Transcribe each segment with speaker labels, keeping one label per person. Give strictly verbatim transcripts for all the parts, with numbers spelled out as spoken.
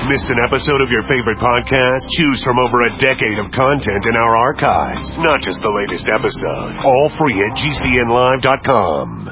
Speaker 1: Missed an episode of your favorite podcast? Choose from over a decade of content in our archives, not just the latest episode. All free at G C N live dot com.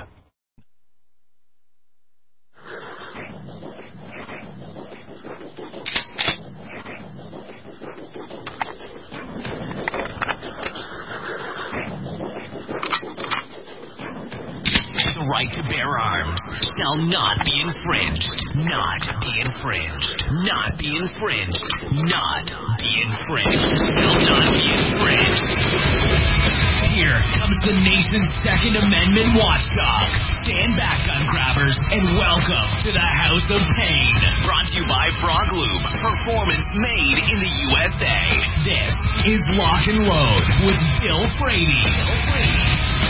Speaker 2: The right to bear arms shall not be infringed. Not be infringed. Not be infringed. Not be infringed. Shall not be infringed. Here comes the nation's Second Amendment watchdog. Stand back, gun grabbers, and welcome to the House of Pain. Brought to you by Frog Lube. Performance made in the U S A. This is Lock and Load with Bill Frady. Bill Frady.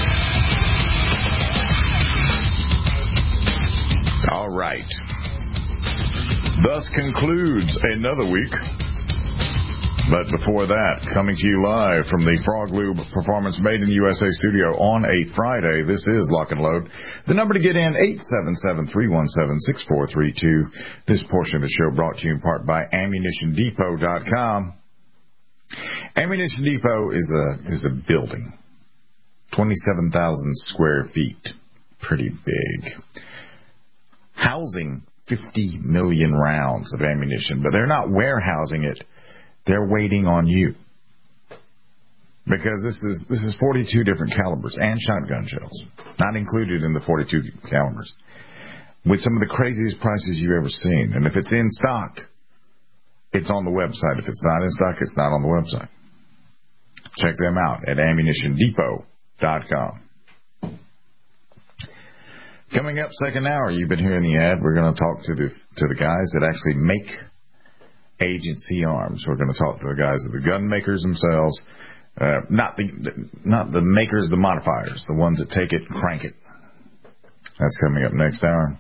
Speaker 3: All right. Thus concludes another week. But before that, coming to you live from the Frog Lube Performance Made in the U S A studio on a Friday, this is Lock and Load. The number to get in, eight seven seven, three one seven, six four three two. This portion of the show brought to you in part by ammunition depot dot com. Ammunition Depot is a is a building, twenty-seven thousand square feet, pretty big, housing fifty million rounds of ammunition, but they're not warehousing it. They're waiting on you. Because this is this is forty-two different calibers and shotgun shells, not included in the forty-two calibers, with some of the craziest prices you've ever seen. And if it's in stock, it's on the website. If it's not in stock, it's not on the website. Check them out at ammunition depot dot com. Coming up second hour, you've been hearing the ad. We're going to talk to the to the guys that actually make agency arms. We're going to talk to the guys, the gun makers themselves, uh, not the not the makers, the modifiers, the ones that take it and crank it. That's coming up next hour.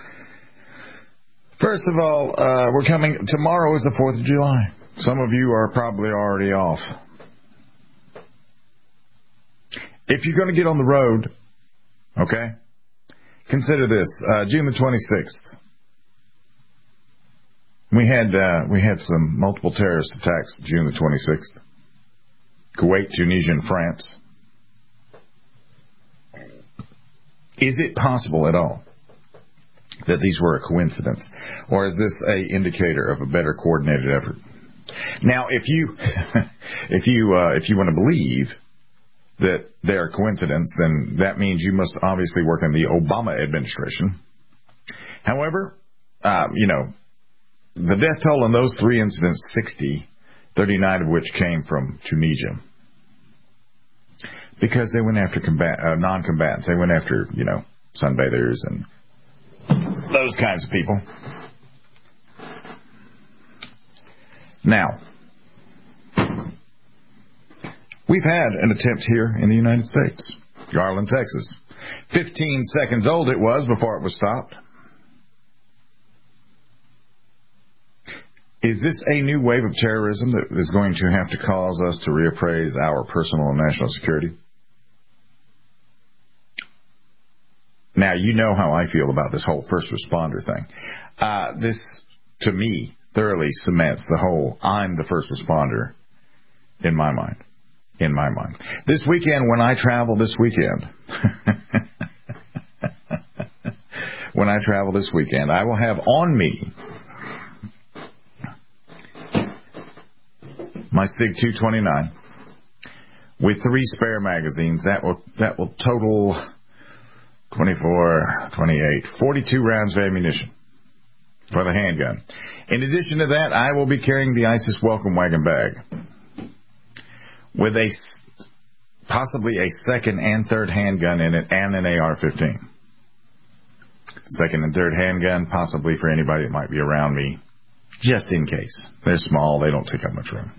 Speaker 3: First of all, uh, we're coming. Tomorrow is the Fourth of July. Some of you are probably already off. If you're going to get on the road, okay, consider this: uh, June the twenty-sixth. We had uh, we had some multiple terrorist attacks June the twenty-sixth. Kuwait, Tunisia, and France. Is it possible at all that these were a coincidence, or is this a indicator of a better coordinated effort? Now, if you if you uh, if you want to believe that they're a coincidence, then that means you must obviously work in the Obama administration. However, uh, you know. The death toll in those three incidents, sixty, thirty-nine of which came from Tunisia. Because they went after combat, uh, non-combatants. They went after, you know, sunbathers and those kinds of people. Now, we've had an attempt here in the United States. Garland, Texas. fifteen seconds old it was before it was stopped. Is this a new wave of terrorism that is going to have to cause us to reappraise our personal and national security? Now, you know how I feel about this whole first responder thing. Uh, this, to me, thoroughly cements the whole I'm the first responder in my mind. In my mind. This weekend, when I travel this weekend, when I travel this weekend, I will have on me my SIG two twenty-nine with three spare magazines. That will that will total twenty-four, twenty-eight, forty-two rounds of ammunition for the handgun. In addition to that, I will be carrying the ISIS welcome wagon bag with a possibly a second and third handgun in it and an A R fifteen. Second and third handgun, possibly for anybody that might be around me, just in case. They're small, they don't take up much room.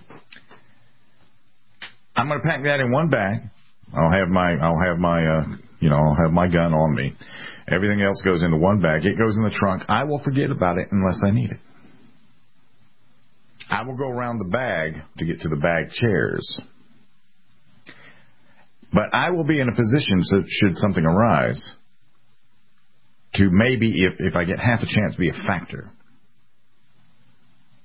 Speaker 3: I'm going to pack that in one bag. I'll have my, I'll have my, uh, you know, I'll have my gun on me. Everything else goes into one bag. It goes in the trunk. I will forget about it unless I need it. I will go around the bag to get to the bag chairs. But I will be in a position, so should something arise, to maybe, if, if I get half a chance, be a factor.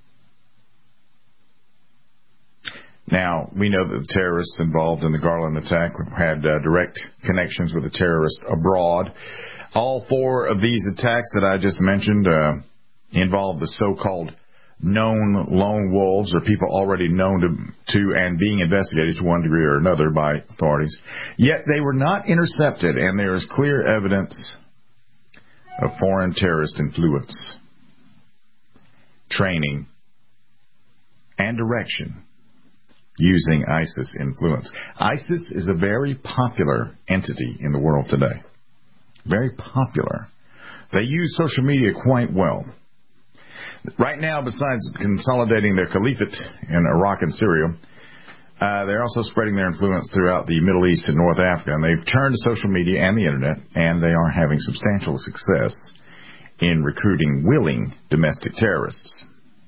Speaker 3: Now, we know that the terrorists involved in the Garland attack had uh, direct connections with the terrorists abroad. All four of these attacks that I just mentioned uh, involved the so-called known lone wolves, or people already known to, to and being investigated to one degree or another by authorities. Yet they were not intercepted, and there is clear evidence of foreign terrorist influence, training, and direction using ISIS influence. ISIS is a very popular entity in the world today. Very popular. They use social media quite well. Right now, besides consolidating their caliphate in Iraq and Syria, uh, they're also spreading their influence throughout the Middle East and North Africa. And they've turned to social media and the Internet, and they are having substantial success in recruiting willing domestic terrorists.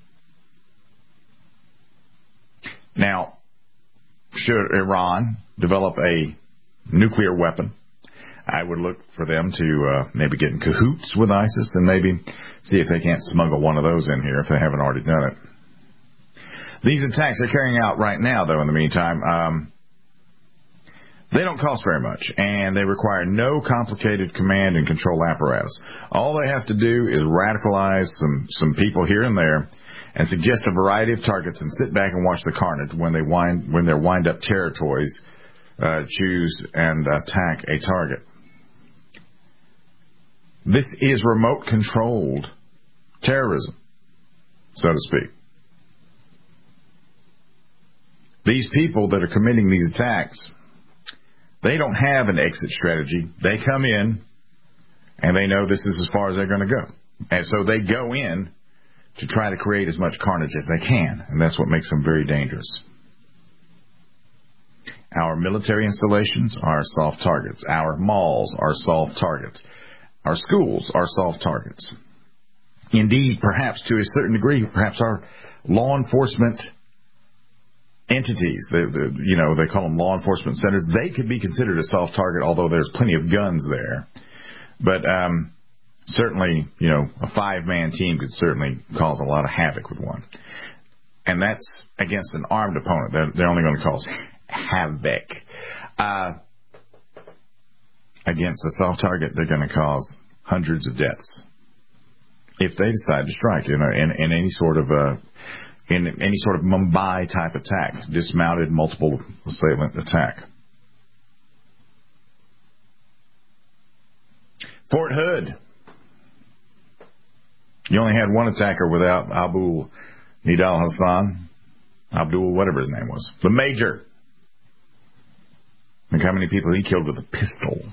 Speaker 3: Now, should Iran develop a nuclear weapon, I would look for them to uh, maybe get in cahoots with ISIS and maybe see if they can't smuggle one of those in here if they haven't already done it. These attacks they're carrying out right now, though, in the meantime, um, they don't cost very much, and they require no complicated command and control apparatus. All they have to do is radicalize some, some people here and there and suggest a variety of targets and sit back and watch the carnage when they wind when their wind-up territories uh, choose and attack a target. This is remote-controlled terrorism, so to speak. These people that are committing these attacks, they don't have an exit strategy. They come in, and they know this is as far as they're going to go. And so they go in to try to create as much carnage as they can, and that's what makes them very dangerous. Our military installations are soft targets. Our malls are soft targets. Our schools are soft targets. Indeed, perhaps to a certain degree, perhaps our law enforcement entities, the, the, you know, they call them law enforcement centers, they could be considered a soft target, although there's plenty of guns there. But um, certainly, you know, a five-man team could certainly cause a lot of havoc with one. And that's against an armed opponent. They're, they're only going to cause havoc. Uh, against a soft target, they're going to cause hundreds of deaths if they decide to strike in, a, in, in any sort of a, in any sort of Mumbai type attack, dismounted multiple assailant attack. Fort Hood. You only had one attacker without Abu Nidal Hassan, Abdul, whatever his name was, the Major. Look how many people he killed with a pistol.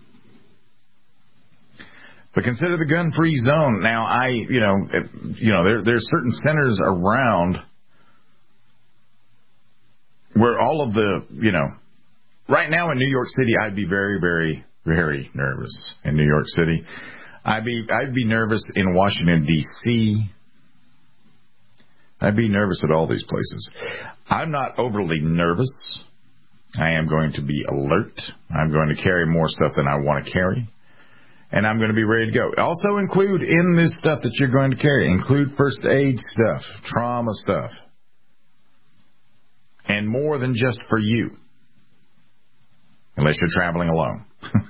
Speaker 3: But consider the gun-free zone. Now, I, you know, you know, there there's certain centers around where all of the, you know, right now in New York City, I'd be very, very, very nervous in New York City. I'd be I'd be nervous in Washington, D C I'd be nervous at all these places. I'm not overly nervous. I am going to be alert. I'm going to carry more stuff than I want to carry. And I'm going to be ready to go. Also include in this stuff that you're going to carry, include first aid stuff, trauma stuff. And more than just for you. Unless you're traveling alone.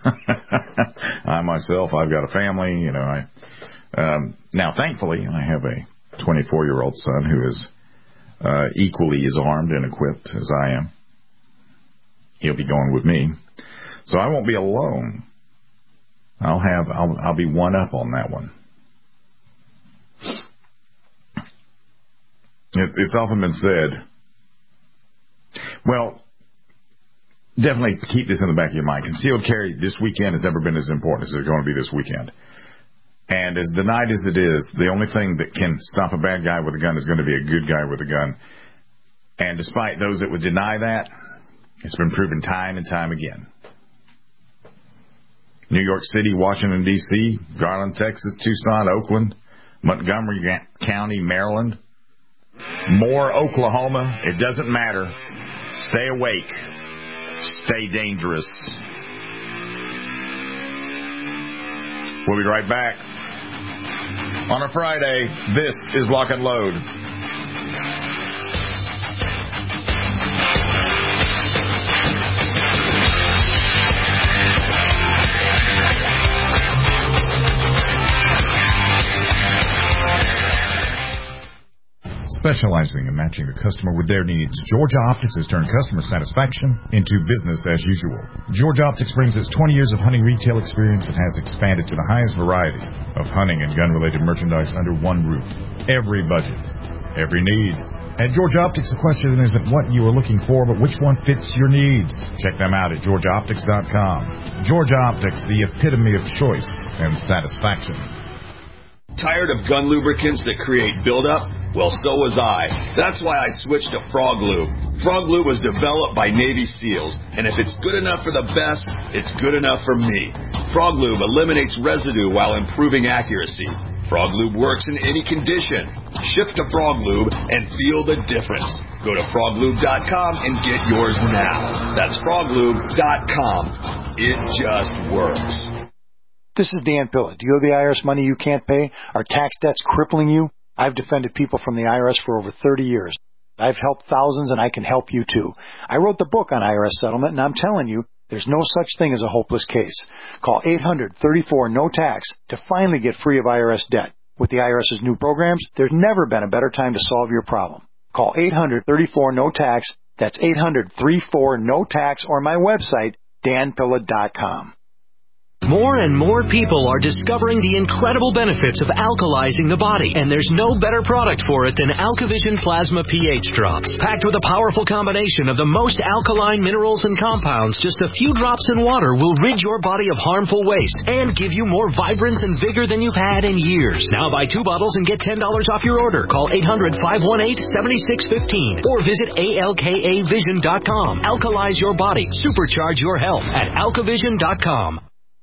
Speaker 3: I myself, I've got a family, you know. I um, now, thankfully, I have a twenty-four-year-old son who is uh, equally as armed and equipped as I am. He'll be going with me. So I won't be alone. I'll have, I'll, I'll be one up on that one. It, it's often been said, well, definitely keep this in the back of your mind. Concealed carry this weekend has never been as important as it's going to be this weekend. And as denied as it is, the only thing that can stop a bad guy with a gun is going to be a good guy with a gun. And despite those that would deny that, it's been proven time and time again. New York City, Washington, D C, Garland, Texas, Tucson, Oakland, Montgomery County, Maryland, Moore, Oklahoma. It doesn't matter. Stay awake. Stay dangerous. We'll be right back. On a Friday, this is Lock and Load. Specializing in matching the customer with their needs, Georgia Optics has turned customer satisfaction into business as usual. Georgia Optics brings its twenty years of hunting retail experience and has expanded to the highest variety of hunting and gun-related merchandise under one roof. Every budget, every need. At Georgia Optics, the question isn't what you are looking for, but which one fits your needs. Check them out at georgia optics dot com. Georgia Optics, the epitome of choice and satisfaction.
Speaker 4: Tired of gun lubricants that create buildup? Well, so was I. That's why I switched to Frog Lube. Frog Lube was developed by Navy SEALs, and if it's good enough for the best, it's good enough for me. Frog Lube eliminates residue while improving accuracy. Frog Lube works in any condition. Shift to Frog Lube and feel the difference. Go to frog lube dot com and get yours now. That's frog lube dot com. It just works.
Speaker 5: This is Dan Pilla. Do you owe the I R S money you can't pay? Are tax debts crippling you? I've defended people from the I R S for over thirty years. I've helped thousands, and I can help you too. I wrote the book on I R S settlement, and I'm telling you, there's no such thing as a hopeless case. Call eight hundred, thirty-four, no tax to finally get free of I R S debt. With the IRS's new programs, there's never been a better time to solve your problem. Call eight hundred, thirty-four, no tax. That's eight hundred, thirty-four, no tax, or my website, dan pilla dot com.
Speaker 6: More and more people are discovering the incredible benefits of alkalizing the body, and there's no better product for it than AlkaVision Plasma pH Drops. Packed with a powerful combination of the most alkaline minerals and compounds, just a few drops in water will rid your body of harmful waste and give you more vibrance and vigor than you've had in years. Now buy two bottles and get ten dollars off your order. Call eight hundred, five one eight, seven six one five or visit A L K A vision dot com. Alkalize your body. Supercharge your health at alka vision dot com.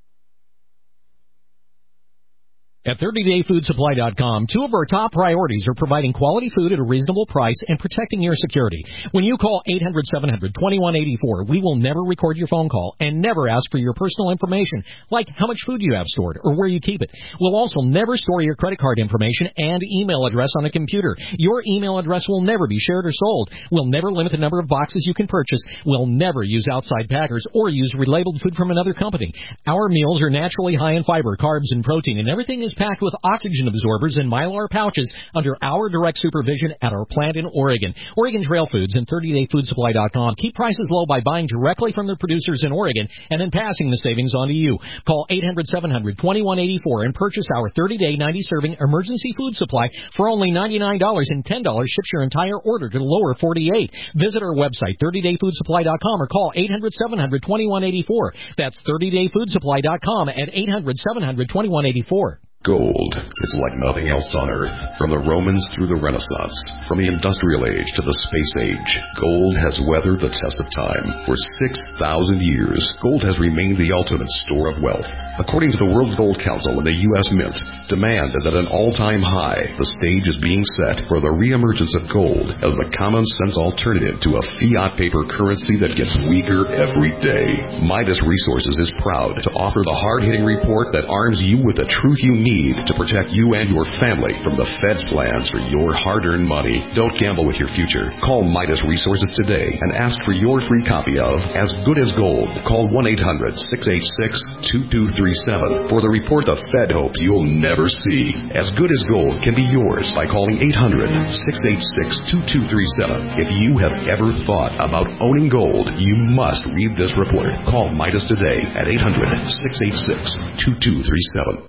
Speaker 7: At thirty day food supply dot com, two of our top priorities are providing quality food at a reasonable price and protecting your security. When you call eight hundred, seven hundred, twenty-one eighty-four, we will never record your phone call and never ask for your personal information, like how much food you have stored or where you keep it. We'll also never store your credit card information and email address on a computer. Your email address will never be shared or sold. We'll never limit the number of boxes you can purchase. We'll never use outside packers or use relabeled food from another company. Our meals are naturally high in fiber, carbs, and protein, and everything is packed with oxygen absorbers and Mylar pouches under our direct supervision at our plant in Oregon. Oregon Trail Foods and thirty day food supply dot com keep prices low by buying directly from their producers in Oregon and then passing the savings on to you. Call eight hundred, seven hundred, twenty-one eighty-four and purchase our thirty day, ninety serving emergency food supply for only ninety-nine dollars, and ten dollars ships your entire order to the lower forty-eight. Visit our website, thirty day food supply dot com, or call eight hundred, seven hundred, twenty-one eighty-four. That's thirty day food supply dot com at eight hundred, seven hundred, twenty-one eighty-four.
Speaker 8: Gold is like nothing else on Earth. From the Romans through the Renaissance, from the Industrial Age to the Space Age, gold has weathered the test of time. For six thousand years, gold has remained the ultimate store of wealth. According to the World Gold Council and the U S Mint, demand is at an all-time high. The stage is being set for the reemergence of gold as the common-sense alternative to a fiat paper currency that gets weaker every day. Midas Resources is proud to offer the hard-hitting report that arms you with the truth you need to protect you and your family from the Fed's plans for your hard-earned money. Don't gamble with your future. Call Midas Resources today and ask for your free copy of As Good as Gold. Call one eight hundred, six eight six, two two three seven for the report the Fed hopes you'll never see. As Good as Gold can be yours by calling eight hundred, six eight six, two two three seven. If you have ever thought about owning gold, you must read this report. Call Midas today at eight hundred, six eight six, two two three seven.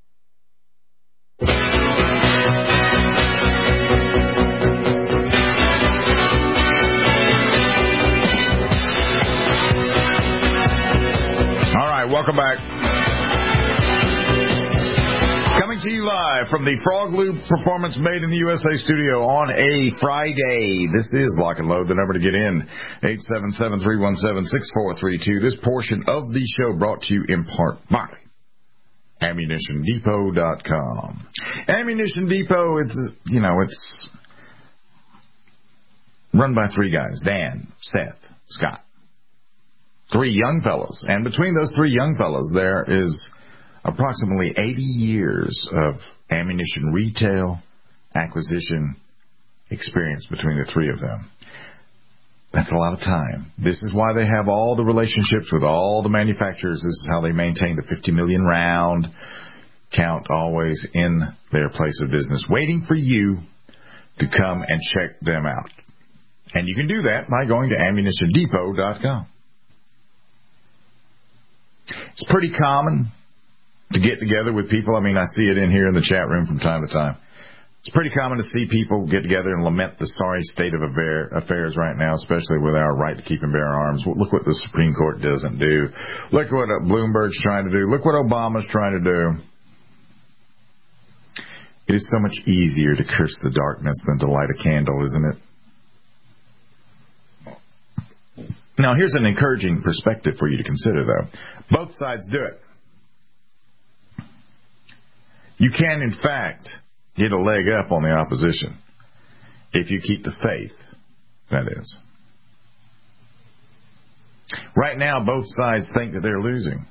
Speaker 3: Welcome back. Coming to you live from the Frog Lube Performance Made in the U S A studio on a Friday. This is Lock and Load. The number to get in, eight seven seven, three one seven, six four three two. This portion of the show brought to you in part by ammunition depot dot com. Ammunition Depot, it's, you know, it's run by three guys, Dan, Seth, Scott. Three young fellows. And between those three young fellows, there is approximately eighty years of ammunition retail, acquisition experience between the three of them. That's a lot of time. This is why they have all the relationships with all the manufacturers. This is how they maintain the fifty million round count always in their place of business, waiting for you to come and check them out. And you can do that by going to ammunition depot dot com. It's pretty common to get together with people. I mean, I see it in here in the chat room from time to time. It's pretty common to see people get together and lament the sorry state of affairs right now, especially with our right to keep and bear arms. Look what the Supreme Court doesn't do. Look what Bloomberg's trying to do. Look what Obama's trying to do. It is so much easier to curse the darkness than to light a candle, isn't it? Now, here's an encouraging perspective for you to consider, though. Both sides do it. You can, in fact, get a leg up on the opposition if you keep the faith, that is. Right now, both sides think that they're losing.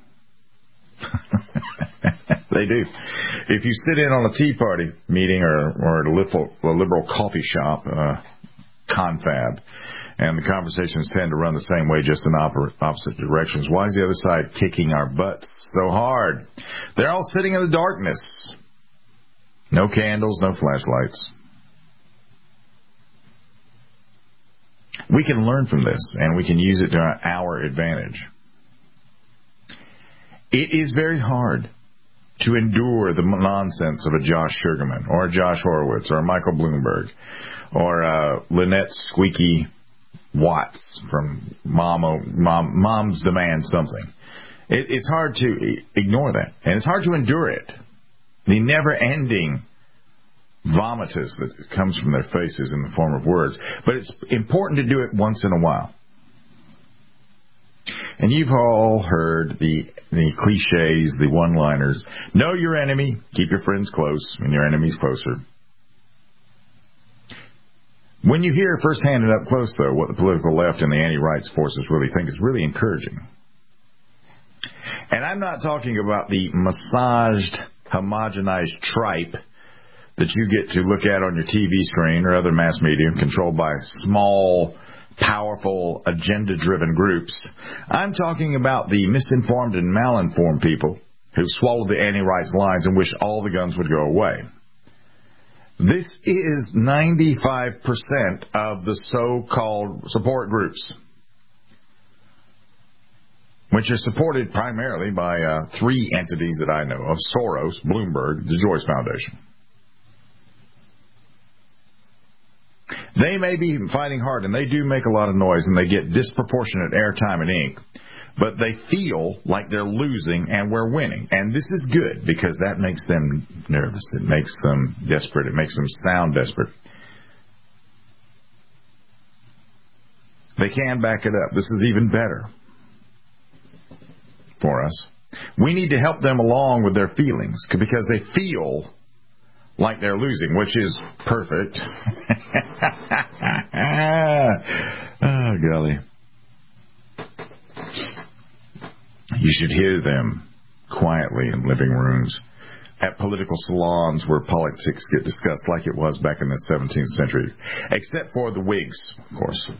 Speaker 3: They do. If you sit in on a Tea Party meeting or, or at a liberal, a liberal coffee shop, uh, confab, and the conversations tend to run the same way, just in op- opposite directions, why is the other side kicking our butts so hard? They're all sitting in the darkness. No candles, no flashlights. We can learn from this, and we can use it to our advantage. It is very hard to endure the nonsense of a Josh Sugarman, or a Josh Horowitz, or a Michael Bloomberg, or uh, Lynette Squeaky Watts from Mom, Mom, Mom's Demand Something. It, it's hard to ignore that, and it's hard to endure it. The never-ending vomitus that comes from their faces in the form of words. But it's important to do it once in a while. And you've all heard the the cliches, the one-liners. Know your enemy, keep your friends close, and your enemy's closer. When you hear firsthand and up close, though, what the political left and the anti-rights forces really think is really encouraging. And I'm not talking about the massaged, homogenized tripe that you get to look at on your T V screen or other mass media controlled by small, powerful, agenda-driven groups. I'm talking about the misinformed and malinformed people who swallow the anti-rights lines and wish all the guns would go away. This is ninety-five percent of the so-called support groups, which are supported primarily by uh, three entities that I know of: Soros, Bloomberg, the Joyce Foundation. They may be fighting hard, and they do make a lot of noise, and they get disproportionate airtime and ink, but they feel like they're losing and we're winning. And this is good, because that makes them nervous. It makes them desperate. It makes them sound desperate. They can back it up. This is even better for us. We need to help them along with their feelings, because they feel like they're losing, which is perfect. Oh, golly. You should hear them quietly in living rooms, at political salons where politics get discussed like it was back in the seventeenth century, except for the Whigs, of course.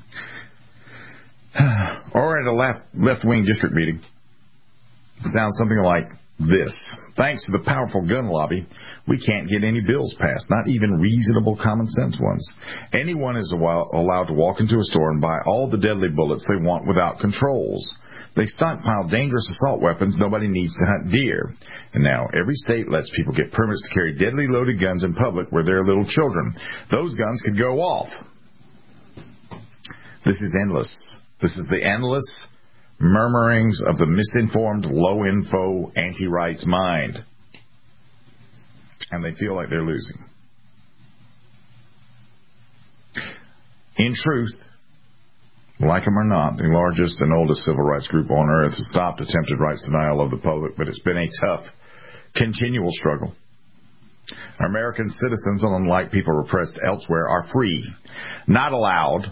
Speaker 3: Or at a left, left-wing district meeting. It sounds something like this: thanks to the powerful gun lobby, we can't get any bills passed, not even reasonable common sense ones. Anyone is allowed to walk into a store and buy all the deadly bullets they want without controls. They stockpile dangerous assault weapons. Nobody needs to hunt deer. And now every state lets people get permits to carry deadly loaded guns in public where there are little children. Those guns could go off. This is endless. This is the endless murmurings of the misinformed, low-info, anti-rights mind. And they feel like they're losing. In truth, like them or not, the largest and oldest civil rights group on earth has stopped attempted rights denial of the public, but it's been a tough, continual struggle. Our American citizens, unlike people repressed elsewhere, are free, not allowed,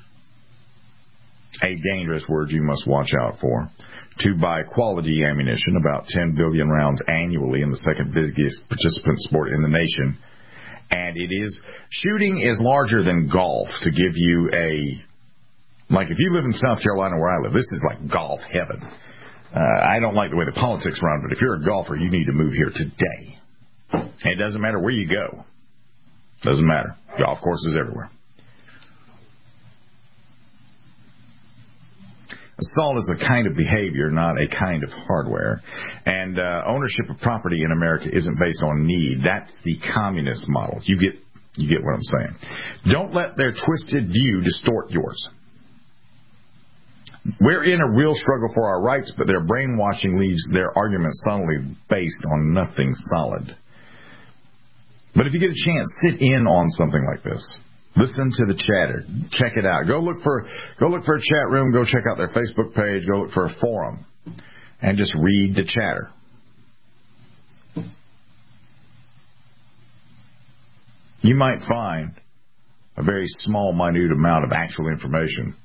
Speaker 3: a dangerous word you must watch out for, to buy quality ammunition, about ten billion rounds annually, in the second biggest participant sport in the nation. And it is, shooting is larger than golf, to give you a Like, if you live in South Carolina where I live, this is like golf heaven. Uh, I don't like the way the politics run, but if you're a golfer, you need to move here today. And it doesn't matter where you go. Doesn't matter. Golf courses everywhere. Assault is a kind of behavior, not a kind of hardware. And uh, ownership of property in America isn't based on need. That's the communist model. You get, you get what I'm saying. Don't let their twisted view distort yours. We're in a real struggle for our rights, but their brainwashing leaves their arguments solidly based on nothing solid. But if you get a chance, sit in on something like this. Listen to the chatter. Check it out. Go look for go look for a chat room. Go check out their Facebook page. Go look for a forum. And just read the chatter. You might find a very small, minute amount of actual information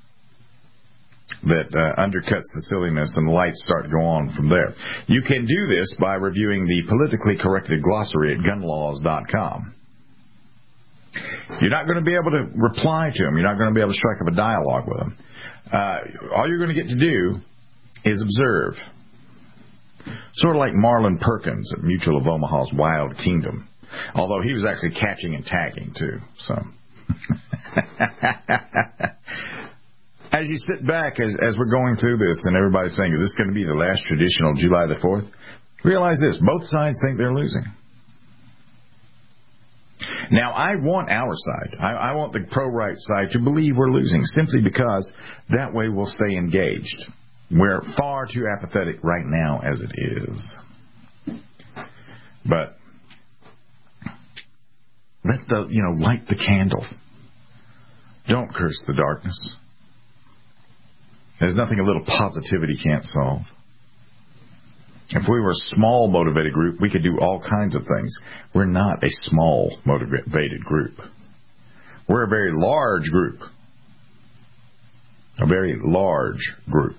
Speaker 3: that uh, undercuts the silliness, and the lights start to go on from there. You can do this by reviewing the politically corrected glossary at gun laws dot com. You're not going to be able to reply to them. You're not going to be able to strike up a dialogue with them. Uh, all you're going to get to do is observe. Sort of like Marlon Perkins at Mutual of Omaha's Wild Kingdom. Although he was actually catching and tagging, too. So, as you sit back, as, as we're going through this, and everybody's saying, is this going to be the last traditional July the fourth? Realize this. Both sides think they're losing. Now, I want our side. I, I want the pro-right side to believe we're losing, simply because that way we'll stay engaged. We're far too apathetic right now as it is. But let the, you know, light the candle. Don't curse the darkness. There's nothing a little positivity can't solve. If we were a small motivated group, we could do all kinds of things. We're not a small motivated group. We're a very large group. A very large group.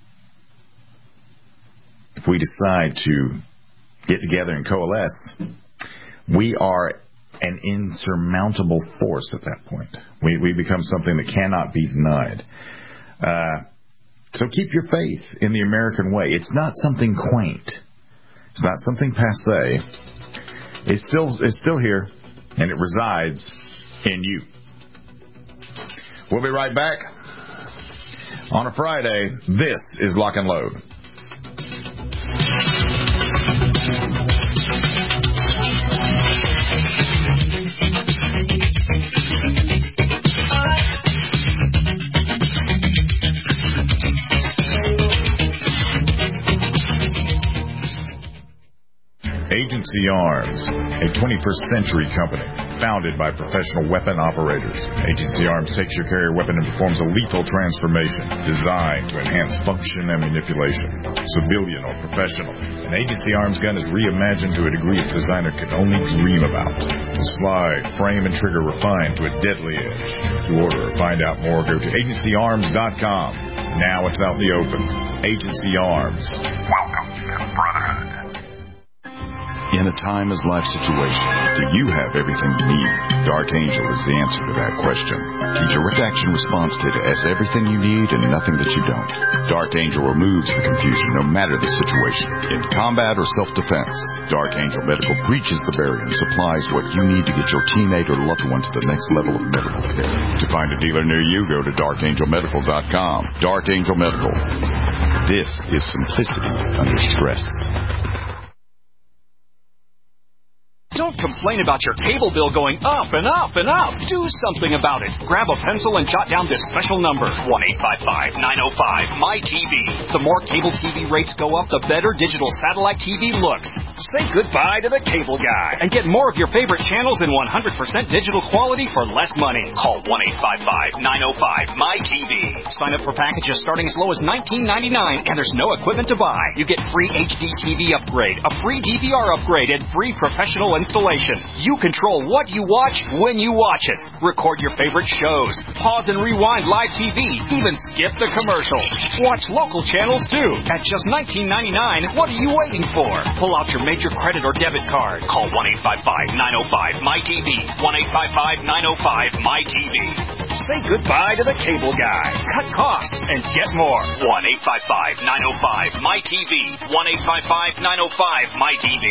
Speaker 3: If we decide to get together and coalesce, we are an insurmountable force at that point. We, we become something that cannot be denied. Uh, So keep your faith in the American way. It's not something quaint. It's not something passé. It's still, it's still here, and it resides in you. We'll be right back on a Friday. This is Lock and Load. Agency Arms, a twenty-first century company founded by professional weapon operators. Agency Arms takes your carrier weapon and performs a lethal transformation designed to enhance function and manipulation. Civilian or professional, an Agency Arms gun is reimagined to a degree its designer could only dream about. The slide, frame, and trigger refined to a deadly edge. To order or find out more, go to agency arms dot com. Now it's out in the open. Agency Arms. Welcome to the Brotherhood.
Speaker 9: In a time as life situation, do you have everything you need? Dark Angel is the answer to that question. The Direct Action Response Kit has everything you need and nothing that you don't. Dark Angel removes the confusion no matter the situation. In combat or self-defense, Dark Angel Medical breaches the barrier and supplies what you need to get your teammate or loved one to the next level of medical care. To find a dealer near you, go to dark angel medical dot com. Dark Angel Medical. This is simplicity under stress.
Speaker 10: Don't complain about your cable bill going up and up and up. Do something about it. Grab a pencil and jot down this special number, one eight five five, nine oh five, M Y T V. The more cable T V rates go up, the better digital satellite T V looks. Say goodbye to the cable guy and get more of your favorite channels in one hundred percent digital quality for less money. Call one eight five five, nine oh five, M Y T V. Sign up for packages starting as low as nineteen ninety-nine, and there's no equipment to buy. You get free H D T V upgrade, a free D V R upgrade, and free professional installation. inflation. You control what you watch when you watch it. Record your favorite shows. Pause and rewind live T V. Even skip the commercials. Watch local channels, too. At just nineteen ninety-nine, what are you waiting for? Pull out your major credit or debit card. Call one eight five five, nine oh five, M Y T V. one eight five five, nine oh five, M Y T V. Say goodbye to the cable guy. Cut costs and get more. one eight five five, nine oh five, M Y T V. one eight five five, nine oh five, M Y T V.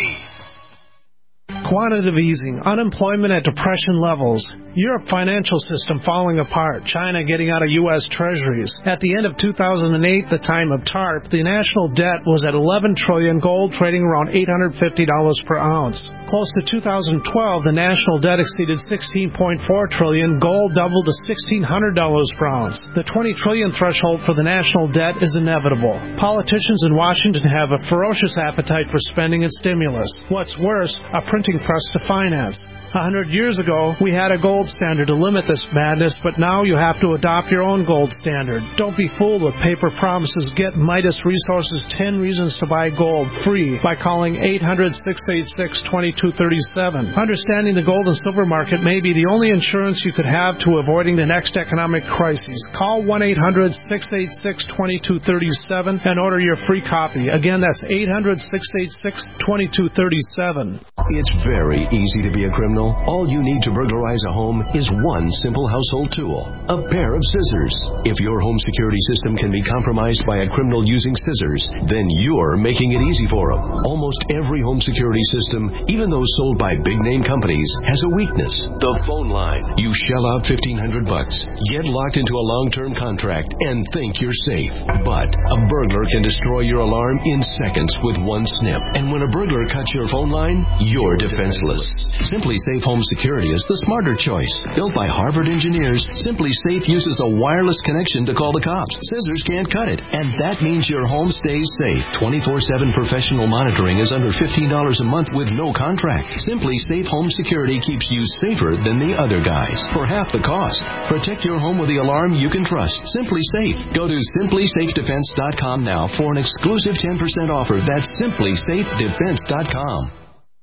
Speaker 11: Quantitative easing, unemployment at depression levels, Europe financial system falling apart, China getting out of U S treasuries. At the end of two thousand eight, the time of TARP, the national debt was at eleven trillion dollars, gold trading around eight hundred fifty dollars per ounce. Close to two thousand twelve, the national debt exceeded sixteen point four trillion dollars, gold doubled to sixteen hundred dollars per ounce. The twenty trillion dollars threshold for the national debt is inevitable. Politicians in Washington have a ferocious appetite for spending and stimulus. What's worse, a printing press to finance. A hundred years ago, we had a gold standard to limit this madness, but now you have to adopt your own gold standard. Don't be fooled with paper promises. Get Midas Resources ten Reasons to Buy Gold free by calling eight hundred, six eight six, two two three seven. Understanding the gold and silver market may be the only insurance you could have to avoiding the next economic crisis. Call one eight hundred, six eight six, two two three seven and order your free copy. Again, that's eight hundred, six eight six, two two three seven.
Speaker 12: It's very easy to be a criminal. All you need to burglarize a home is one simple household tool, a pair of scissors. If your home security system can be compromised by a criminal using scissors, then you're making it easy for them. Almost every home security system, even those sold by big-name companies, has a weakness, the phone line. You shell out fifteen hundred bucks, get locked into a long-term contract, and think you're safe. But a burglar can destroy your alarm in seconds with one snip. And when a burglar cuts your phone line, you're defenseless. Simply Safe Home Security is the smarter choice. Built by Harvard engineers, Simply Safe uses a wireless connection to call the cops. Scissors can't cut it, and that means your home stays safe. twenty-four seven professional monitoring is under fifteen dollars a month with no contract. Simply Safe Home Security keeps you safer than the other guys for half the cost. Protect your home with the alarm you can trust. Simply Safe. Go to simply safe defense dot com now for an exclusive ten percent offer. That's simply safe defense dot com.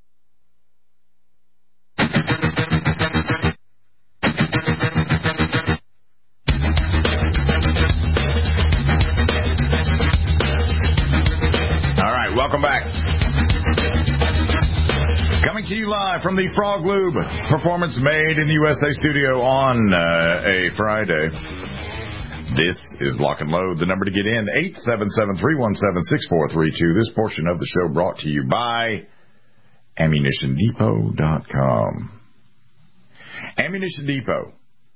Speaker 3: Welcome back. Coming to you live from the Frog Lube Performance Made in the U S A studio on uh, a Friday. This is Lock and Load. The number to get in, eight seven seven, three one seven, six four three two. This portion of the show brought to you by ammunition depot dot com. Ammunition Depot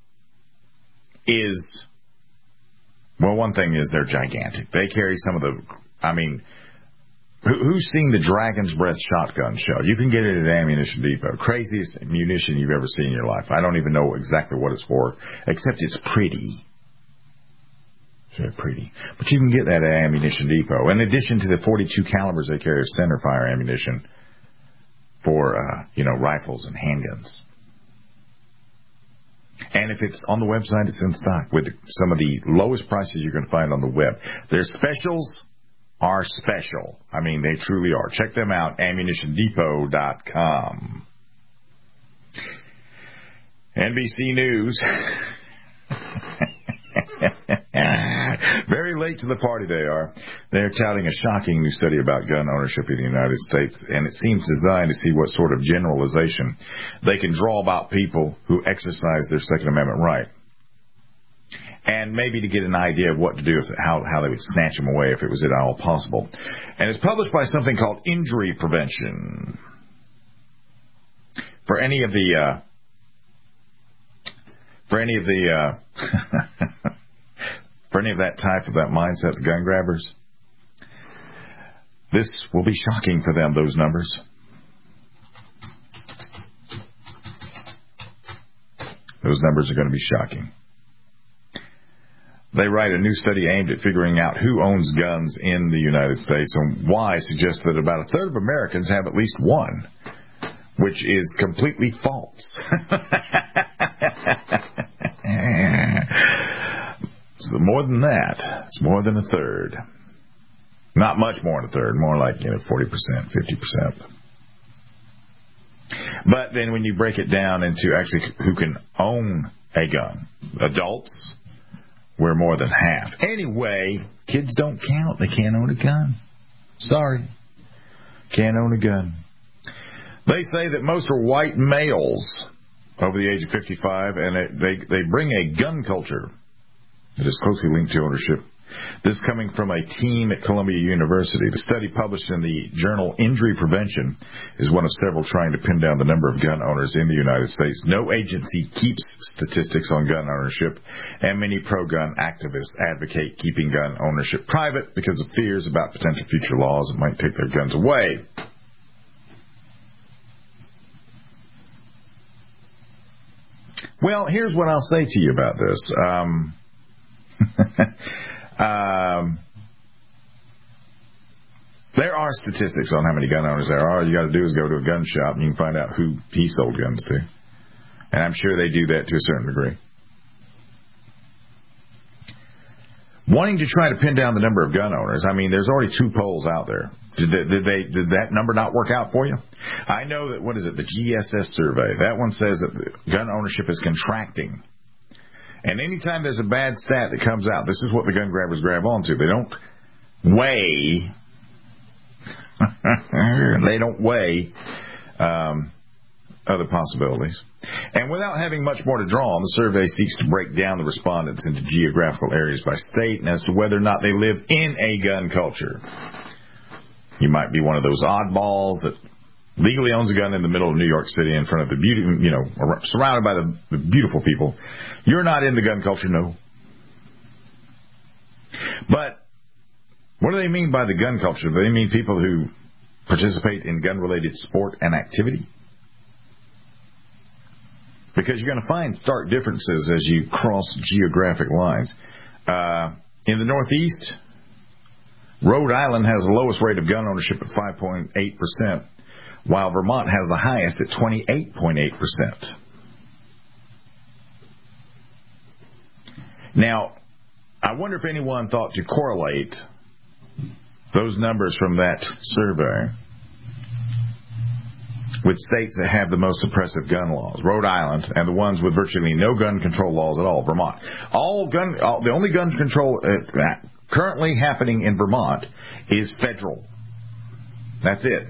Speaker 3: is, well, one thing is they're gigantic. They carry some of the, I mean, who's seen the Dragon's Breath shotgun shell? You can get it at Ammunition Depot. Craziest munition you've ever seen in your life. I don't even know exactly what it's for, except it's pretty. It's very pretty. But you can get that at Ammunition Depot. In addition to the forty-two calibers they carry of centerfire ammunition for, uh, you know, rifles and handguns. And if it's on the website, it's in stock with some of the lowest prices you're going to find on the web. Their specials are special. I mean, they truly are. Check them out, ammunition depot dot com. N B C News. Very late to the party they are. They're touting a shocking new study about gun ownership in the United States, and it seems designed to see what sort of generalization they can draw about people who exercise their Second Amendment right. And maybe to get an idea of what to do, if, how, how they would snatch them away if it was at all possible. And it's published by something called Injury Prevention. For any of the, uh, for any of the, uh, for any of that type of that mindset, the gun grabbers, this will be shocking for them, those numbers. Those numbers are going to be shocking. They write a new study aimed at figuring out who owns guns in the United States and why suggests that about a third of Americans have at least one, which is completely false. So more than that. It's more than a third. Not much more than a third. More like, you know, forty percent, fifty percent. But then when you break it down into actually who can own a gun, adults, we're more than half. Anyway, kids don't count. They can't own a gun. Sorry. Can't own a gun. They say that most are white males over the age of fifty-five, and it, they, they bring a gun culture that is closely linked to ownership. This coming from a team at Columbia University. The study published in the journal Injury Prevention is one of several trying to pin down the number of gun owners in the United States. No agency keeps statistics on gun ownership, and many pro-gun activists advocate keeping gun ownership private because of fears about potential future laws that might take their guns away. Well, here's what I'll say to you about this. Um... Um, there are statistics on how many gun owners there are. All you got to do is go to a gun shop and you can find out who he sold guns to. And I'm sure they do that to a certain degree. Wanting to try to pin down the number of gun owners, I mean, there's already two polls out there. Did they, did they did that number not work out for you? I know that, what is it, the G S S survey, that one says that the gun ownership is contracting. And anytime there's a bad stat that comes out, this is what the gun grabbers grab onto. They don't weigh, they don't weigh um, other possibilities. And without having much more to draw on, the survey seeks to break down the respondents into geographical areas by state and as to whether or not they live in a gun culture. You might be one of those oddballs that legally owns a gun in the middle of New York City in front of the beauty, you know, surrounded by the, the beautiful people. You're not in the gun culture, no. But what do they mean by the gun culture? Do they mean people who participate in gun-related sport and activity? Because you're going to find stark differences as you cross geographic lines. Uh, in the Northeast, Rhode Island has the lowest rate of gun ownership at five point eight percent. While Vermont has the highest at twenty-eight point eight percent. Now, I wonder if anyone thought to correlate those numbers from that survey with states that have the most oppressive gun laws, Rhode Island, and the ones with virtually no gun control laws at all, Vermont. All gun, all, the only gun control uh, currently happening in Vermont is federal. That's it.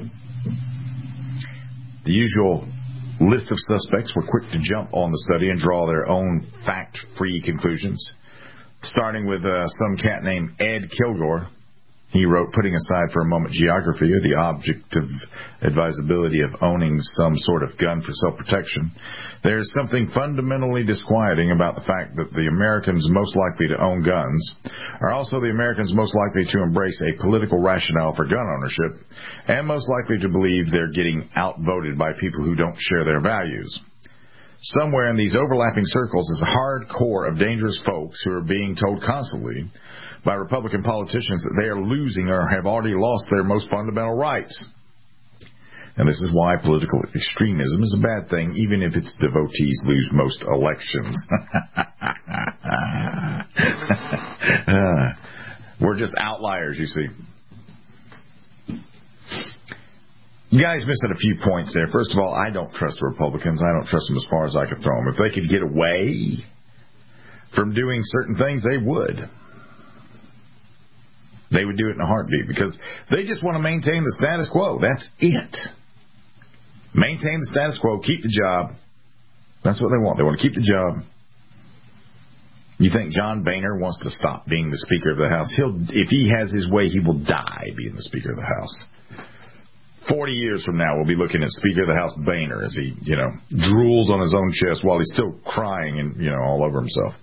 Speaker 3: The usual list of suspects were quick to jump on the study and draw their own fact-free conclusions, starting with uh, some cat named Ed Kilgore. He wrote, putting aside for a moment geography or the objective advisability of owning some sort of gun for self-protection, there's something fundamentally disquieting about the fact that the Americans most likely to own guns are also the Americans most likely to embrace a political rationale for gun ownership and most likely to believe they're getting outvoted by people who don't share their values. Somewhere in these overlapping circles is a hard core of dangerous folks who are being told constantly by Republican politicians that they are losing or have already lost their most fundamental rights. And this is why political extremism is a bad thing, even if its devotees lose most elections. uh, we're just outliers, you see. You guys missed a few points there. First of all, I don't trust the Republicans. I don't trust them as far as I could throw them. If they could get away from doing certain things, they would. They would do it in a heartbeat because they just want to maintain the status quo. That's it. Maintain the status quo, keep the job. That's what they want. They want to keep the job. You think John Boehner wants to stop being the Speaker of the House? He'll, if he has his way, he will die being the Speaker of the House. Forty years from now, we'll be looking at Speaker of the House Boehner as he, you know, drools on his own chest while he's still crying and, you know, all over himself.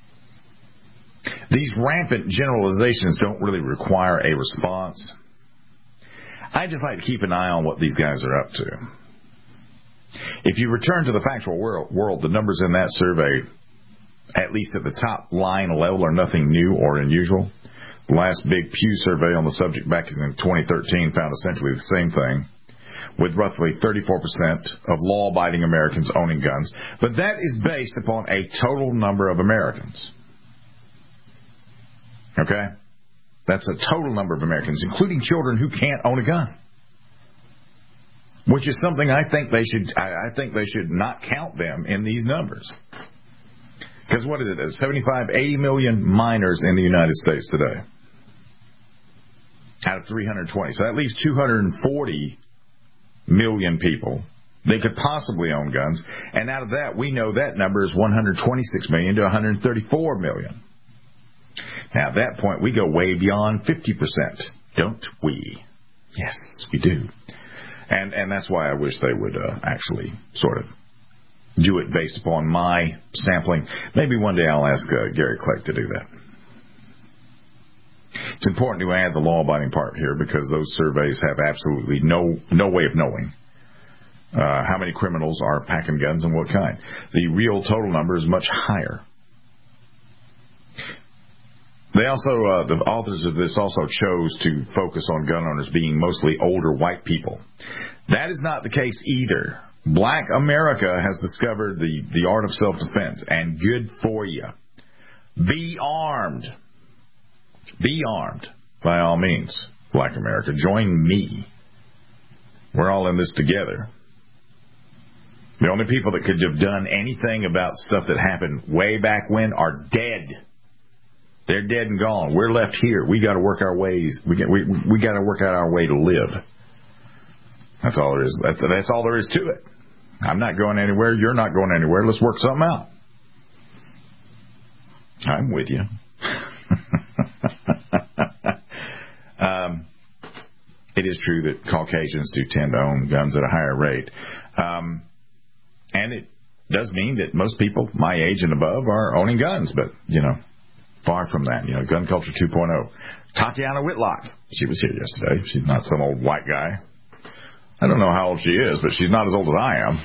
Speaker 3: These rampant generalizations don't really require a response. I just like to keep an eye on what these guys are up to. If you return to the factual world, world, the numbers in that survey, at least at the top line level, are nothing new or unusual. The last big Pew survey on the subject back in twenty thirteen found essentially the same thing, with roughly thirty-four percent of law-abiding Americans owning guns. But that is based upon a total number of Americans. Okay? That's a total number of Americans, including children who can't own a gun. which is something I think they should. I, I think they should not count them in these numbers. Because what is it? seventy-five, eighty million minors in the United States today, out of three hundred twenty. So that leaves two hundred forty million people that could possibly own guns. And out of that, we know that number is one hundred twenty-six million to one hundred thirty-four million. Now, at that point, we go way beyond fifty percent, don't we? Yes, we do. And and that's why I wish they would uh, actually sort of do it based upon my sampling. Maybe one day I'll ask uh, Gary Clegg to do that. It's important to add the law-abiding part here because those surveys have absolutely no no way of knowing uh, how many criminals are packing guns and what kind. The real total number is much higher. They also, uh, the authors of this also chose to focus on gun owners being mostly older white people. That is not the case either. Black America has discovered the, the art of self-defense, and good for you. Be armed. Be armed, by all means, Black America. Join me. We're all in this together. The only people that could have done anything about stuff that happened way back when are dead. They're dead and gone. We're left here. We got to work our ways. We get, we we got to work out our way to live. That's all there is. That's, that's all there is to it. I'm not going anywhere. You're not going anywhere. Let's work something out. I'm with you. um, it is true that Caucasians do tend to own guns at a higher rate. Um, and it does mean that most people my age and above are owning guns. But, you know, far from that. You know, gun culture two point oh. Tatiana Whitlock. She was here yesterday. She's not some old white guy. I don't know how old she is, but she's not as old as I am.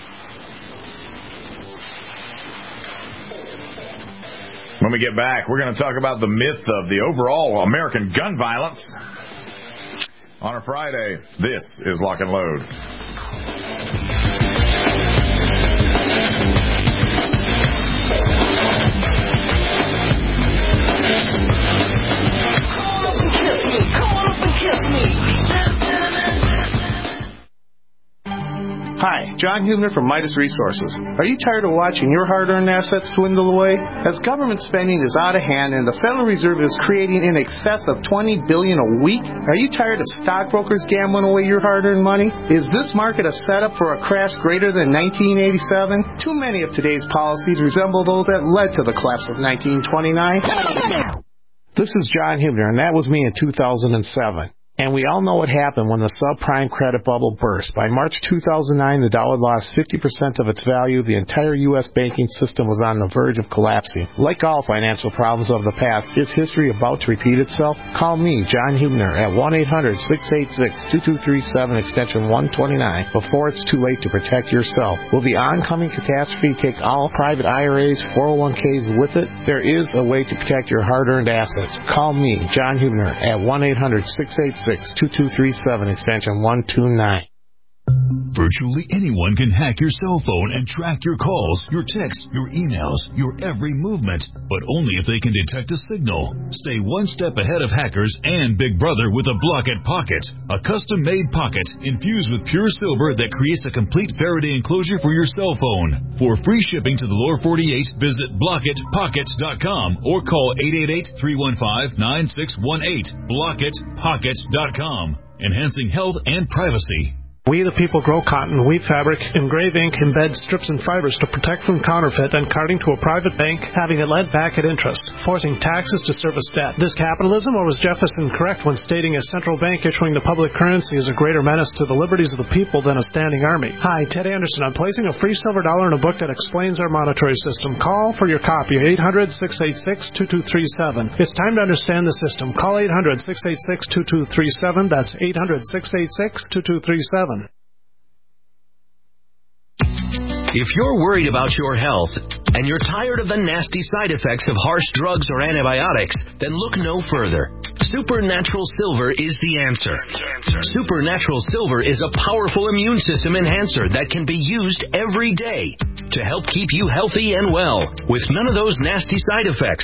Speaker 3: When we get back, we're going to talk about the myth of the overall American gun violence. On a Friday, this is Lock and Load.
Speaker 13: Hi, John Hubner from Midas Resources. Are you tired of watching your hard-earned assets dwindle away? As government spending is out of hand and the Federal Reserve is creating in excess of twenty billion dollars a week, are you tired of stockbrokers gambling away your hard-earned money? Is this market a setup for a crash greater than nineteen eighty-seven? Too many of today's policies resemble those that led to the collapse of nineteen twenty-nine. This is John Hubner, and that was me in two thousand seven. And we all know what happened when the subprime credit bubble burst. By March two thousand nine, the dollar lost fifty percent of its value. The entire U S banking system was on the verge of collapsing. Like all financial problems of the past, is history about to repeat itself? Call me, John Hubner, at one eight hundred, six eight six, two two three seven, extension one twenty-nine, before it's too late to protect yourself. Will the oncoming catastrophe take all private I R As, four oh one k's with it? There is a way to protect your hard-earned assets. Call me, John Hubner, at one eight hundred, six eight six, two two three seven, extension one two nine.
Speaker 14: Virtually anyone can hack your cell phone and track your calls, your texts, your emails, your every movement, but only if they can detect a signal. Stay one step ahead of hackers and Big Brother with a Blockit Pocket, a custom-made pocket infused with pure silver that creates a complete Faraday enclosure for your cell phone. For free shipping to the lower forty-eight, visit blockit pocket dot com or call eight eight eight, three one five, nine six one eight. blockit pocket dot com, enhancing health and privacy.
Speaker 11: We the people grow cotton, weave fabric, engrave ink, embed strips and fibers to protect from counterfeit and carting to a private bank, having it lent back at interest, forcing taxes to service debt. This capitalism, or was Jefferson correct when stating a central bank issuing the public currency is a greater menace to the liberties of the people than a standing army? Hi, Ted Anderson. I'm placing a free silver dollar in a book that explains our monetary system. Call for your copy at eight hundred, six eight six, two two three seven. It's time to understand the system. Call eight hundred, six eight six, two two three seven. That's eight hundred, six eight six, two two three seven.
Speaker 6: If you're worried about your health and you're tired of the nasty side effects of harsh drugs or antibiotics, then look no further. Supernatural Silver is the answer. Supernatural Silver is a powerful immune system enhancer that can be used every day to help keep you healthy and well with none of those nasty side effects.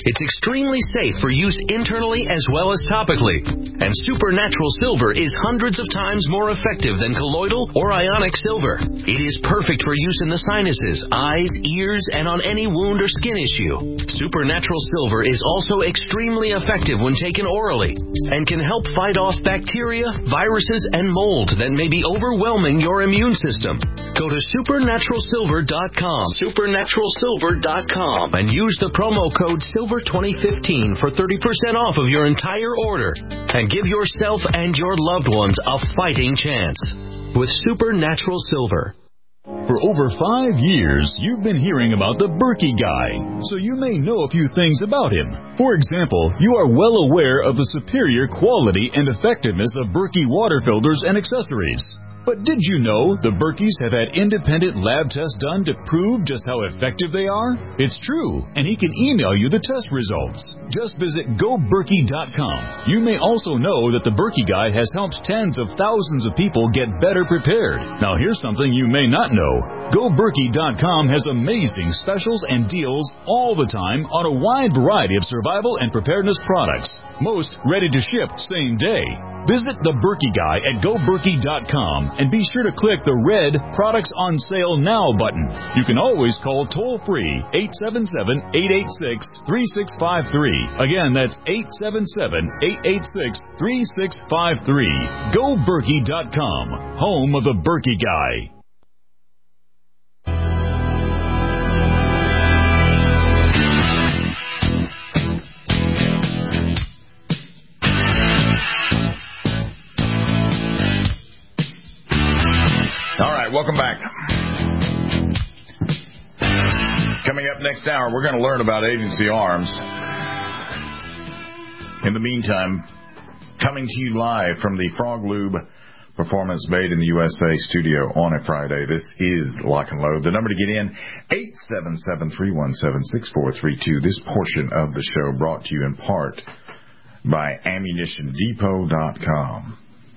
Speaker 6: It's extremely safe for use internally as well as topically. And Supernatural Silver is hundreds of times more effective than colloidal or ionic silver. It is perfect for use in the sinuses, eyes, ears, and on any wound or skin issue. Supernatural Silver is also extremely effective when taken orally and can help fight off bacteria, viruses, and mold that may be overwhelming your immune system. Go to supernatural silver dot com, supernatural silver dot com, and use the promo code silver twenty fifteen for thirty percent off of your entire order. And give yourself and your loved ones a fighting chance with Supernatural Silver.
Speaker 14: For over five years, you've been hearing about the Berkey Guy, so you may know a few things about him. For example, you are well aware of the superior quality and effectiveness of Berkey water filters and accessories. But did you know the Berkeys have had independent lab tests done to prove just how effective they are? It's true, and he can email you the test results. Just visit go berkey dot com. You may also know that the Berkey Guy has helped tens of thousands of people get better prepared. Now here's something you may not know. go berkey dot com has amazing specials and deals all the time on a wide variety of survival and preparedness products. Most ready to ship same day. Visit the Berkey Guy at go berkey dot com and be sure to click the red Products on Sale Now button. You can always call toll-free eight seven seven, eight eight six, three six five three. Again, that's eight seven seven, eight eight six, three six five three. go berkey dot com, home of the Berkey Guy.
Speaker 3: All right, welcome back. Coming up next hour, we're going to learn about Agency Arms. In the meantime, coming to you live from the Frog Lube Performance Made in the U S A studio on a Friday, this is Lock and Load. The number to get in, eight seven seven, three one seven, six four three two. This portion of the show brought to you in part by ammunition depot dot com.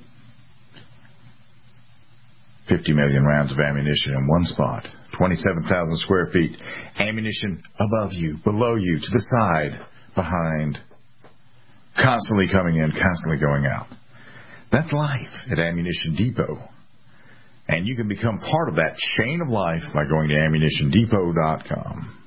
Speaker 3: fifty million rounds of ammunition in one spot. twenty-seven thousand square feet. Ammunition above you, below you, to the side, behind. Constantly coming in, constantly going out. That's life at Ammunition Depot. And you can become part of that chain of life by going to ammunition depot dot com.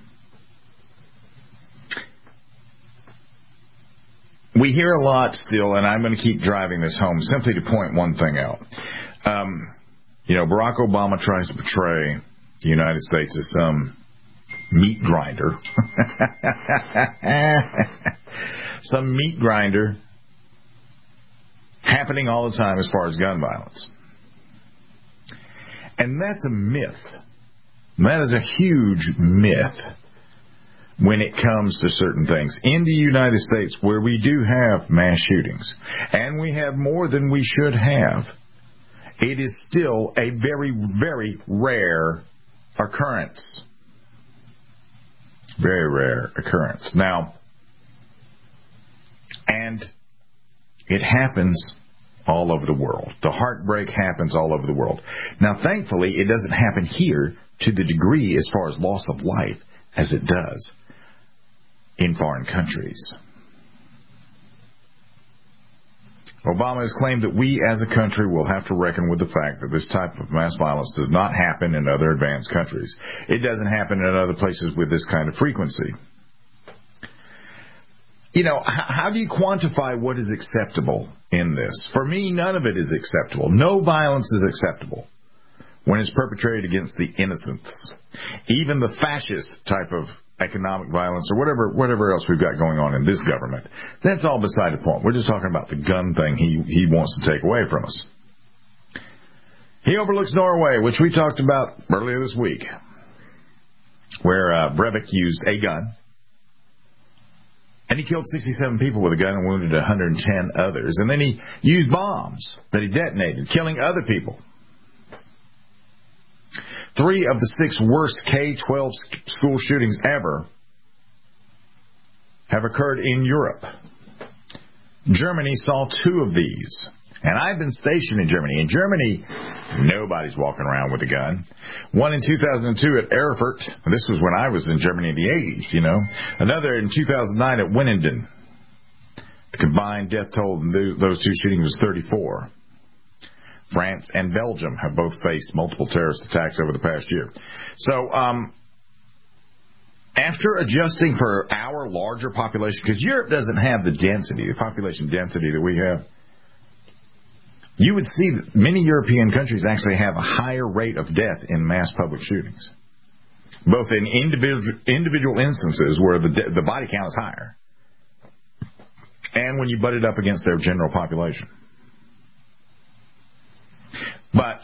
Speaker 3: We hear a lot still, and I'm going to keep driving this home simply to point one thing out. Um... You know, Barack Obama tries to portray the United States as some meat grinder. Some meat grinder happening all the time as far as gun violence. And that's a myth. That is a huge myth when it comes to certain things. In the United States, where we do have mass shootings, and we have more than we should have, it is still a very, very rare occurrence. Very rare occurrence. Now, and it happens all over the world. The heartbreak happens all over the world. Now, thankfully, it doesn't happen here to the degree as far as loss of life as it does in foreign countries. Obama has claimed that we as a country will have to reckon with the fact that this type of mass violence does not happen in other advanced countries. It doesn't happen in other places with this kind of frequency. You know, how do you quantify what is acceptable in this? For me, none of it is acceptable. No violence is acceptable when it's perpetrated against the innocents. Even the fascist type of economic violence or whatever whatever else we've got going on in this government, that's all beside the point. We're just talking about the gun thing he, he wants to take away from us. He overlooks Norway, which we talked about earlier this week, where uh, Breivik used a gun, and he killed sixty-seven people with a gun and wounded one hundred ten others. And then he used bombs that he detonated, killing other people. Three of the six worst K twelve school shootings ever have occurred in Europe. Germany saw two of these. And I've been stationed in Germany. In Germany, nobody's walking around with a gun. One in two thousand two at Erfurt. This was when I was in Germany in the eighties, you know. Another in two thousand nine at Winnenden. The combined death toll in those two shootings was thirty-four. France and Belgium have both faced multiple terrorist attacks over the past year. So, um, after adjusting for our larger population, because Europe doesn't have the density, the population density that we have, you would see that many European countries actually have a higher rate of death in mass public shootings, both in individual individual instances where the the body count is higher, and when you butt it up against their general population. But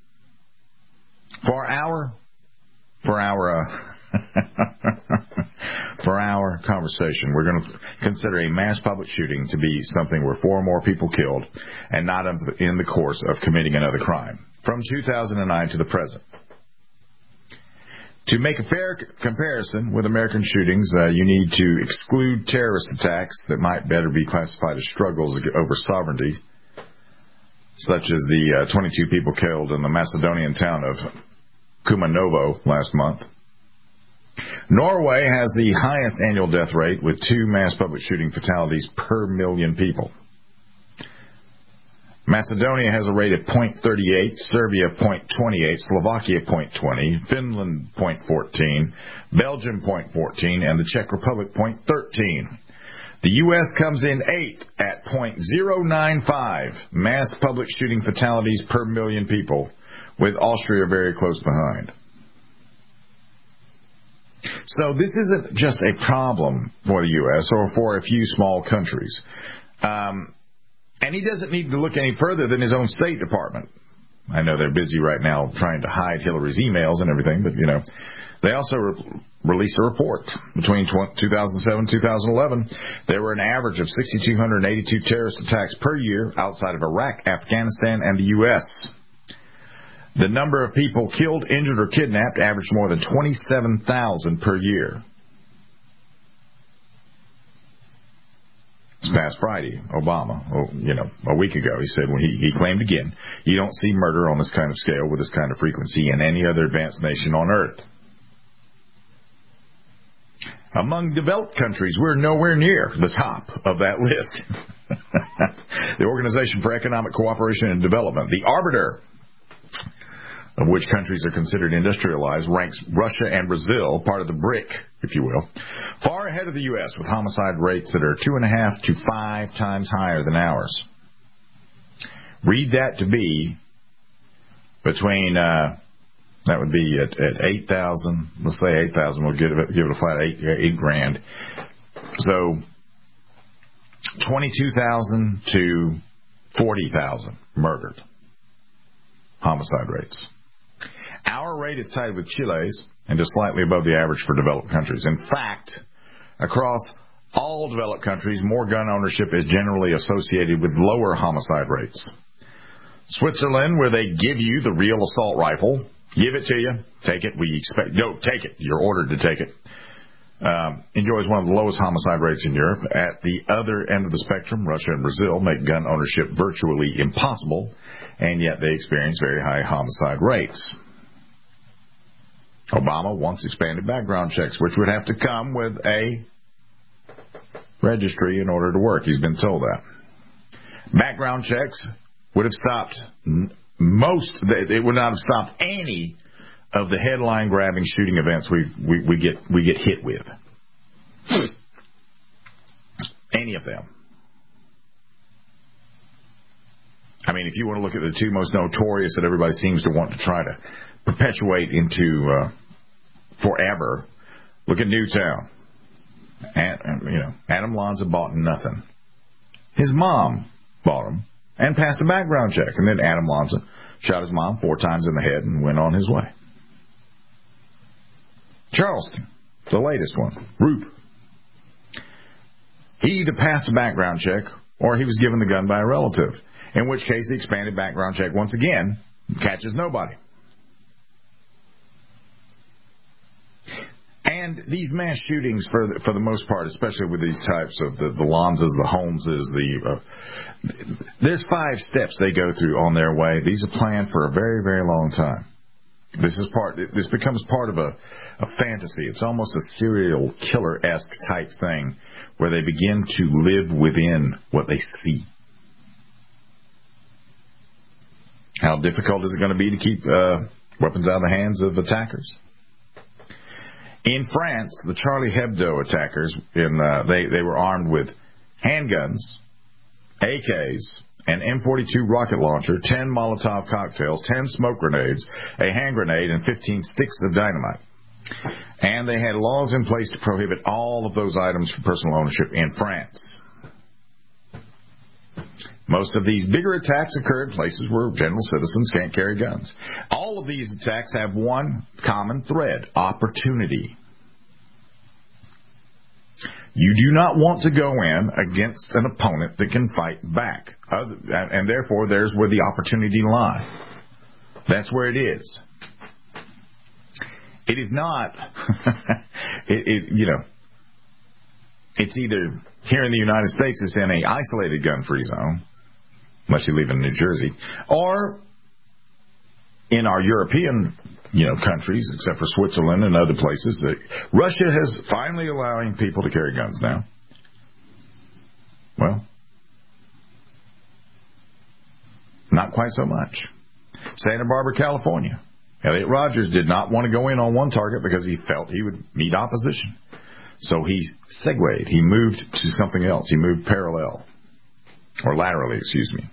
Speaker 3: for our for our uh, for our conversation, we're going to consider a mass public shooting to be something where four or more people killed, and not in the course of committing another crime. From two thousand nine to the present. To make a fair c- comparison with American shootings, uh, you need to exclude terrorist attacks that might better be classified as struggles over sovereignty, such as the uh, twenty-two people killed in the Macedonian town of Kumanovo last month. Norway has the highest annual death rate with two mass public shooting fatalities per million people. Macedonia has a rate of zero point three eight, Serbia zero point two eight, Slovakia zero point two zero, Finland zero point one four, Belgium zero point one four, and the Czech Republic zero point one three. The U S comes in eighth at zero point zero nine five mass public shooting fatalities per million people, with Austria very close behind. So this isn't just a problem for the U S or for a few small countries. Um, and he doesn't need to look any further than his own State Department. I know they're busy right now trying to hide Hillary's emails and everything, but, you know, they also re- released a report. Between two thousand seven and two thousand eleven, there were an average of six thousand two hundred eighty-two terrorist attacks per year outside of Iraq, Afghanistan, and the U S The number of people killed, injured, or kidnapped averaged more than twenty-seven thousand per year. This past Friday, Obama, oh, you know, a week ago, he said, when he, he claimed again, you don't see murder on this kind of scale with this kind of frequency in any other advanced nation on earth. Among developed countries, we're nowhere near the top of that list. The Organization for Economic Cooperation and Development, the arbiter of which countries are considered industrialized, ranks Russia and Brazil, part of the BRIC, if you will, far ahead of the U S with homicide rates that are two and a half to five times higher than ours. Read that to be between, uh, that would be at, at eight thousand, let's say eight thousand, we'll give it, give it a flat eight, eight grand. So, twenty-two thousand to forty thousand murdered. Homicide rates. Our rate is tied with Chile's and just slightly above the average for developed countries. In fact, across all developed countries, more gun ownership is generally associated with lower homicide rates. Switzerland, where they give you the real assault rifle, give it to you, take it, we expect, no, take it, you're ordered to take it, um, enjoys one of the lowest homicide rates in Europe. At the other end of the spectrum, Russia and Brazil make gun ownership virtually impossible, and yet they experience very high homicide rates. Obama wants expanded background checks, which would have to come with a registry in order to work. He's been told that. Background checks would have stopped most, it would not have stopped any of the headline-grabbing shooting events we we we get we get hit with. Any of them. I mean, if you want to look at the two most notorious that everybody seems to want to try to perpetuate into uh, forever, look at Newtown. And, you know, Adam Lanza bought nothing. His mom bought him and passed a background check. And then Adam Lanza shot his mom four times in the head and went on his way. Charleston, the latest one, Roop. He either passed a background check or he was given the gun by a relative, in which case the expanded background check once again catches nobody. And And these mass shootings, for the, for the most part, especially with these types of the, the Lanzas, the Holmeses, the uh, there's five steps they go through on their way. These are planned for a very, very long time. This is part. This becomes part of a, a fantasy. It's almost a serial killer-esque type thing where they begin to live within what they see. How difficult is it going to be to keep uh, weapons out of the hands of attackers? In France, the Charlie Hebdo attackers, in uh, they, they were armed with handguns, A Ks, an M forty-two rocket launcher, ten Molotov cocktails, ten smoke grenades, a hand grenade, and fifteen sticks of dynamite. And they had laws in place to prohibit all of those items from personal ownership in France. Most of these bigger attacks occur in places where general citizens can't carry guns. All of these attacks have one common thread: opportunity. You do not want to go in against an opponent that can fight back. And therefore, there's where the opportunity lies. That's where it is. It is not, it, it, you know, it's either here in the United States, it's in a isolated gun-free zone, unless you live in New Jersey, or in our European, you know, countries, except for Switzerland and other places. Uh, Russia is finally allowing people to carry guns now. Well, not quite so much. Santa Barbara, California. Elliot Rogers did not want to go in on one target because he felt he would meet opposition. So he segued. He moved to something else. He moved parallel. Or laterally, excuse me.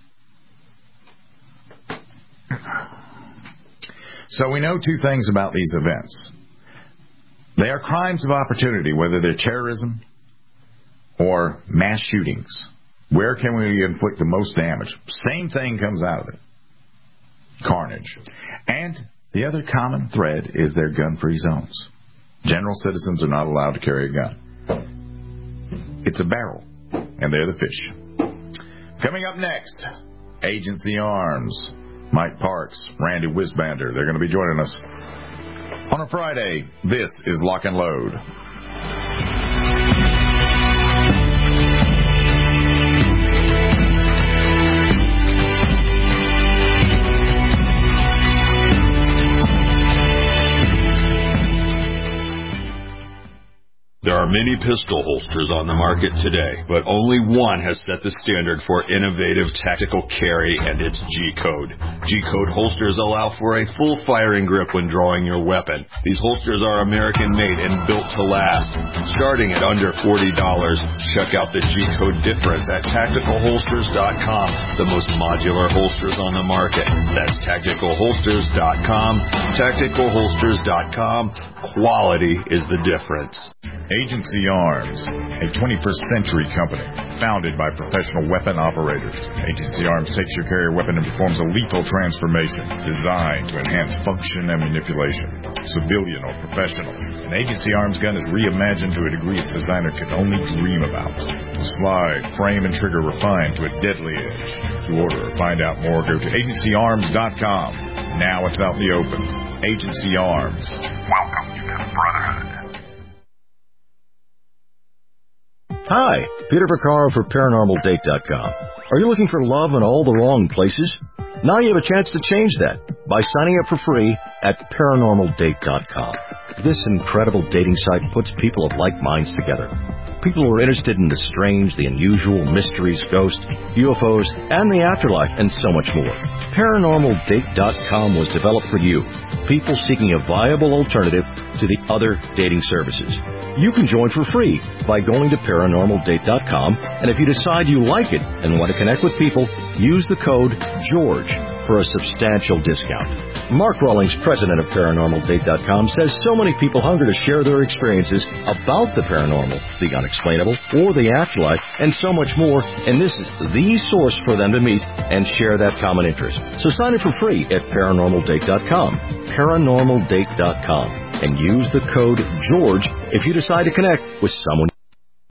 Speaker 3: So we know two things about these events. They are crimes of opportunity, whether they're terrorism or mass shootings. Where can we inflict the most damage? Same thing comes out of it. Carnage. And the other common thread is their gun-free zones. General citizens are not allowed to carry a gun. It's a barrel, and they're the fish. Coming up next, Agency Arms. Mike Parks, Randy Wisbander, they're going to be joining us on a Friday. This is Lock and Load.
Speaker 15: There are many pistol holsters on the market today, but only one has set the standard for innovative tactical carry, and it's G-Code. G-Code holsters allow for a full firing grip when drawing your weapon. These holsters are American-made and built to last. Starting at under forty dollars, check out the G-Code difference at tactical holsters dot com, the most modular holsters on the market. That's tactical holsters dot com. tactical holsters dot com. Quality is the difference.
Speaker 3: Agency Arms, a twenty-first century company founded by professional weapon operators. Agency Arms takes your carrier weapon and performs a lethal transformation designed to enhance function and manipulation, civilian or professional. An Agency Arms gun is reimagined to a degree its designer could only dream about. Slide, frame, and trigger refined to a deadly edge. To order or find out more, go to agency arms dot com. Now it's out in the open. Agency Arms. Welcome to the Brotherhood.
Speaker 16: Hi, Peter Vaccaro for paranormal date dot com. Are you looking for love in all the wrong places? Now you have a chance to change that by signing up for free at paranormal date dot com. This incredible dating site puts people of like minds together. People who are interested in the strange, the unusual, mysteries, ghosts, U F Os, and the afterlife, and so much more. paranormal date dot com was developed for you, people seeking a viable alternative to the other dating services. You can join for free by going to paranormal date dot com, and if you decide you like it and want to connect with people, use the code GEORGE for a substantial discount. Mark Rawlings, president of paranormal date dot com, says so many people hunger to share their experiences about the paranormal, the unexplainable, or the afterlife, and so much more, and this is the source for them to meet and share that common interest. So sign up for free at paranormal date dot com, paranormal date dot com, and use the code GEORGE if you decide to connect with someone.